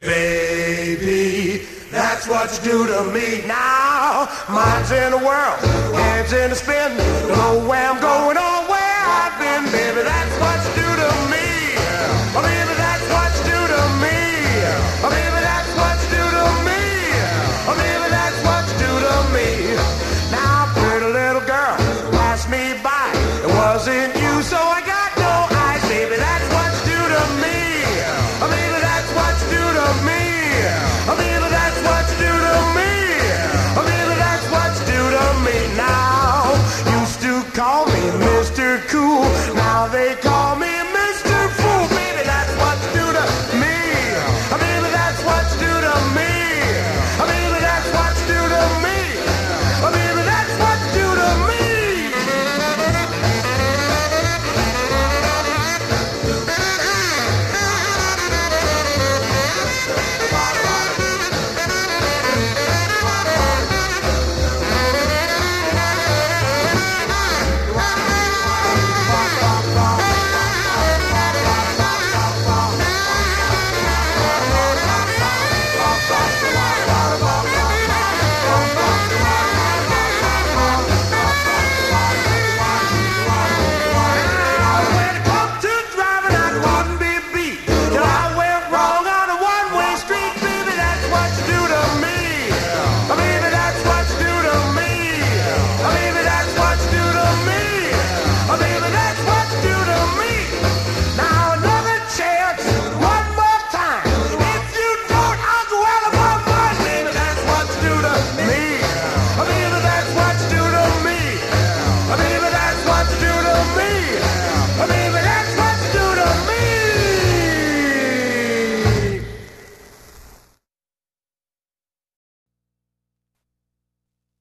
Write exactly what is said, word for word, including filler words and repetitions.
Baby, that's what you do to me. Now, mind's in the world, head's in the spin. Don't know where I'm going or where I've been, baby, that's